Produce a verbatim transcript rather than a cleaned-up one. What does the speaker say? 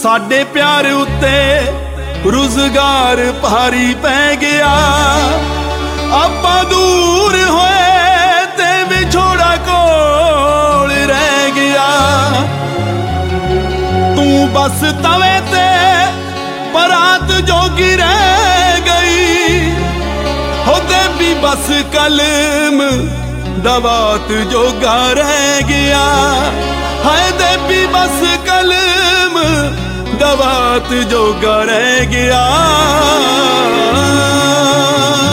साडे प्यार उत्ते रुजगार भारी पै गया। आपां दूर होए ते विछोड़ा कोल रह गया। तू बस तवे ते परात जोगी रह गई, होते भी बस कलम दवात जोगा रह गया। हाय दे भी बस कलम दवात जोगा रह गया।